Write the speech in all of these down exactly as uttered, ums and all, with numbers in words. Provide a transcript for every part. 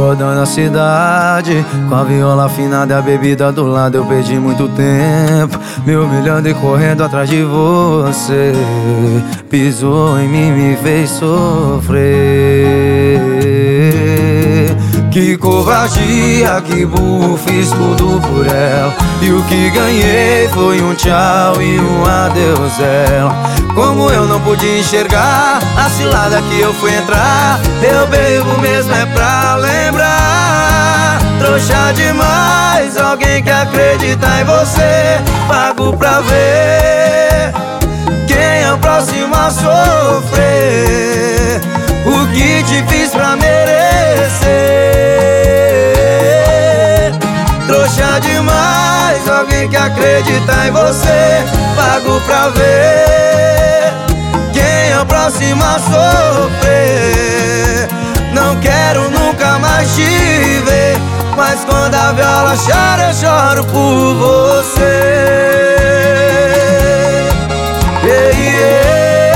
rodando a cidade, com a viola afinada e a bebida do lado. Eu perdi muito tempo, me humilhando e correndo atrás de você. Pisou em mim, me fez sofrer. Que covardia, que burro, fiz tudo por ela. E o que ganhei foi um tchau e um adeus dela. Como eu não pude enxergar a cilada que eu fui entrar. Eu bebo mesmo é pra lembrar. Trouxa demais, alguém que acredita em você. Pago pra ver quem é o próximo a sofrer. O que te fiz pra merecer? Trouxa demais, alguém que acredita em você. Pago pra ver quem é o próximo a sofrer. Não quero nunca mais te ver, mas quando a viola chora eu choro por você. Yeah, yeah.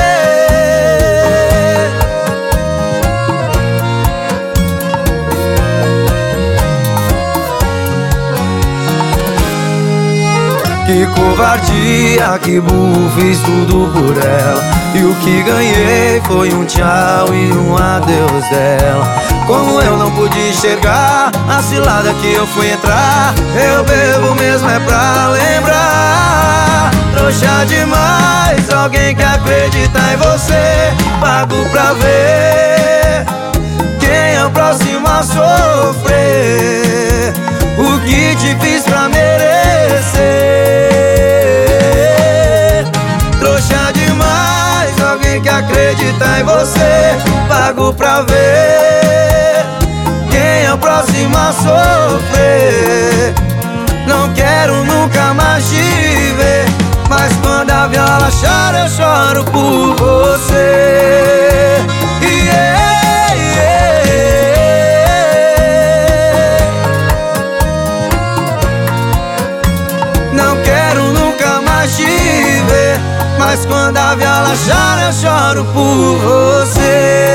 Que covardia, que burro, fiz tudo por ela. E o que ganhei foi um tchau e um adeus dela. Como eu não pude enxergar a cilada que eu fui entrar. Eu bebo mesmo é pra lembrar. Trouxa demais, alguém que acredita em você. Pago pra ver quem é o próximo a sofrer. O que te fiz pra merecer? Trouxa demais, alguém que acredita em você. Pago pra ver quem é o próximo a sofrer. Não quero nunca mais te ver, mas quando a viola chora eu choro por você. Yeah, yeah. Não quero nunca mais te ver, mas quando a viola chora eu choro por você.